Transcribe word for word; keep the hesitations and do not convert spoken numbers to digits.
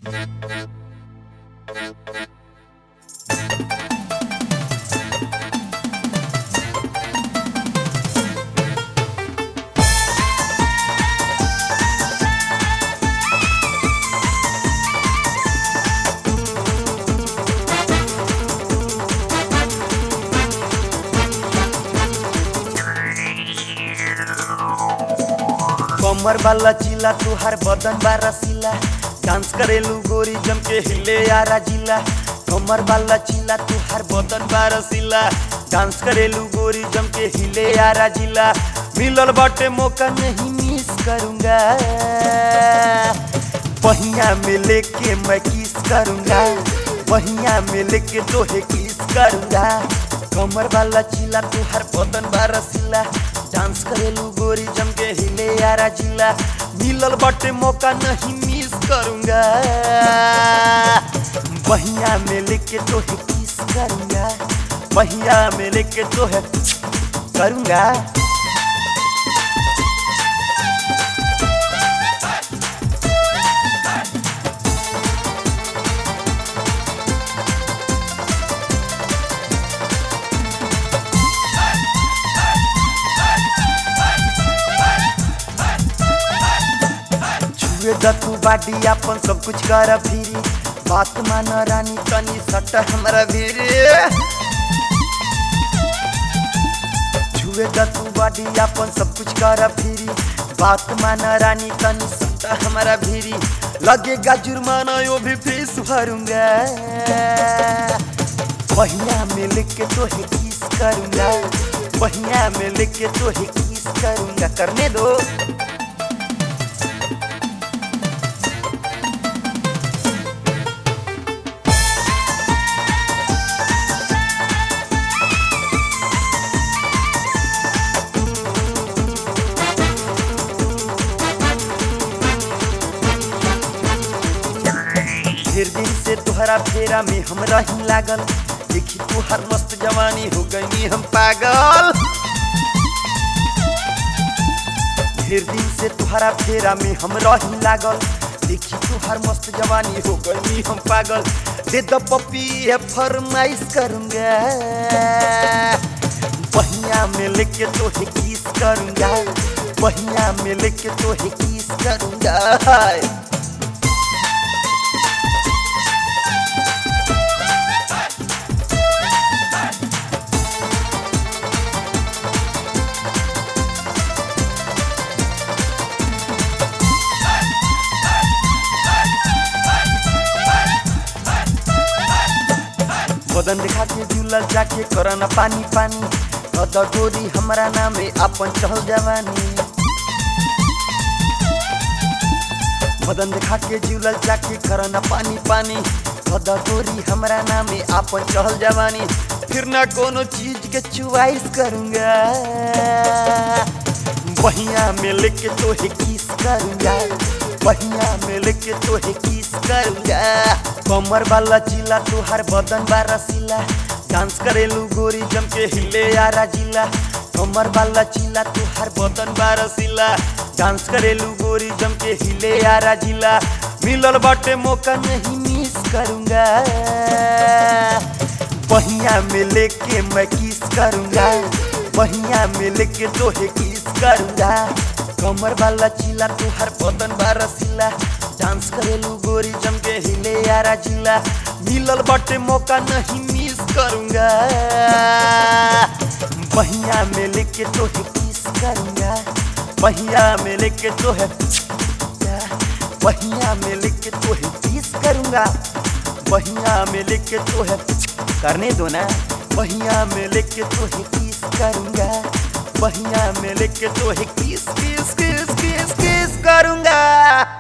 कमर वाला चिला तुहार बदन बारा सिला डांस करेलू गोरी जम के हिले यारा जिला। कमर वाला चिला तुहार बदन बारा सिला डांस करेलू गोरी जम के हिले यारा जिला। मिलल बाटे मौका नहीं मिस करूंगा, पहिया में लेके मैं किस करूंगा, पहिया में लेके तोहे किस करूंगा। कमर वाला चिला तुहार बदन बारा सिला डांस करेलू गोरी जम के हिले यारा जिला। मिलल बाटे मौका नहीं मिस करूंगा, बहिया में लेके तोहे किस करूंगा, बहिया में लेके तोहे करूंगा। तू बाटी अपन सब कुछ कर फिरी, बात मान रानी तनी सट हमरा भीरी। छुए तू बाटी अपन सब कुछ कर फिरी, बात मान रानी तनी सट हमरा भीरी। लगेगा जुर्माना यो भी फीस भरूंगा, बहिया में लेके तोहे किस करूंगा, बहिया में लेके तोहे किस करूंगा। करने दो ढेर दिन से तुहरा फेरा में हम रही लागल, देखी तुहर मस्त जवानी हो गई हम पागल। ढेर दिन से तुहरा फेरा में हम रही लागल, देखी तुहर मस्त जवानी हो गई हम पागल। दे द पप्पी है फरमाइश करूंगा, बहिया में लेके तोहे किस करूंगा, बहिया में लेके तोहे किस करूंगा। बदन दिखा के झूलल जाके करना पानी पानी, अदा गोरी हमरा नामे अपन चहल जवानी। बदन दिखा के झूलल जाके करना पानी पानी, अदा गोरी हमरा नामे अपन चहल जवानी। फिर ना कोनो चीज के चुवाइस करूंगा, बहिया में लेके तोहे किस करूंगा, बहिया में लेके तोहे किस करूंगा। कमर वाला चिला तुहार बदन बारा सिला डांस करेलू गोरी जम के हिले यारा जिला। कमर वाला चिला तुहार बदन बारा सिला डांस करेलू गोरी जम के हिले यारा जिला। मिलल बाटे मौका नहीं मिस करूंगा, बहिया में लेके मैं किस करूंगा, बहिया में लेके तोहे किस करूंगा। कमर वाला चिला तुहार बदन बारा सिला डांस करेलू गोरी जम के हिले यारा जिला। मिलल बाटे मौका नहीं मिस करूंगा, बहिया में लेके तोहे किस करूंगा, बहिया में लेके तोहे बहिया में लेके तोहे किस करूंगा, बहिया में लेके तोहे करने दो ना, बहिया में लेके तोहे किस करूंगा, बहिया में लेके तोहे किस किस किस किस किस करूंगा।